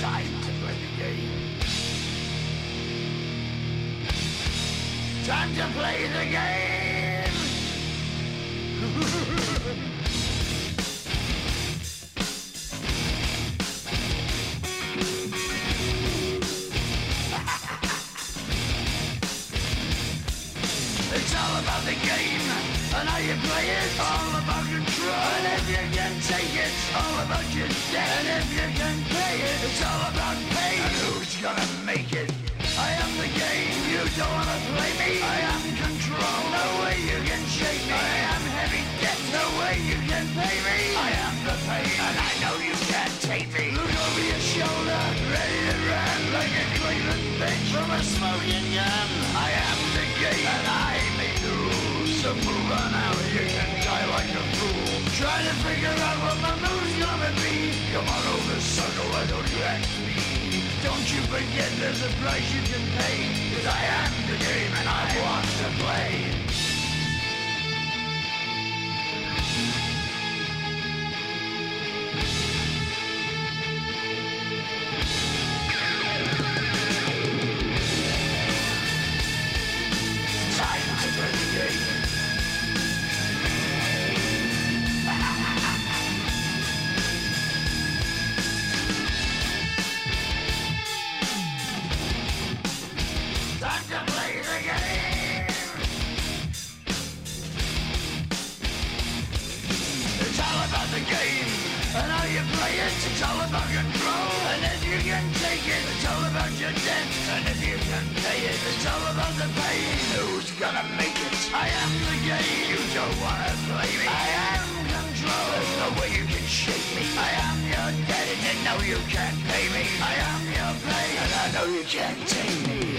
Time to play the game. Time to play the game. It's all about the game and how you play it. All about control, and if you can take it. All about your debt, and if you can pay it. It's all about pain, and who's gonna make it? I am the game, you don't wanna play me. I am control, no way you can shake me. I am heavy debt, no way you can pay me. I am the pain, and I know you can't take me. Look over your shoulder, ready to run like a Cleveland bitch from a smoking gun. I am the game, and I make the rules. So move on out, you can die like a fool. Trying to figure out what my move's gonna be. Come on over, sucker, why don't you ask me? Don't you forget there's a price you can pay. 'Cause I am the game and I want to play. Time to play the game. Time to play the game. It's all about the game and how you play it. It's all about control, and if you can take it. It's all about your debt, and if you can pay it. It's all about the pain. Who's gonna make it? I am the game. You don't wanna play me. I am control. There's no way you can shake me. I am your debt, and you know you can't pay me. I am your pain, and I know you can't take me.